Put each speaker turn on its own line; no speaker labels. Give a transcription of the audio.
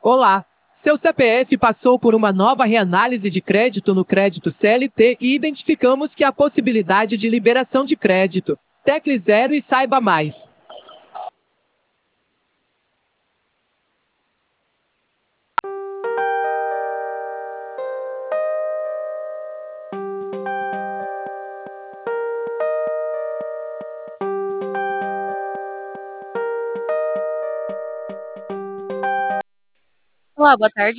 Olá! Seu CPF passou por uma nova reanálise de crédito no crédito CLT e identificamos que há possibilidade de liberação de crédito. Tecle 0 e saiba mais.
Olá, boa tarde.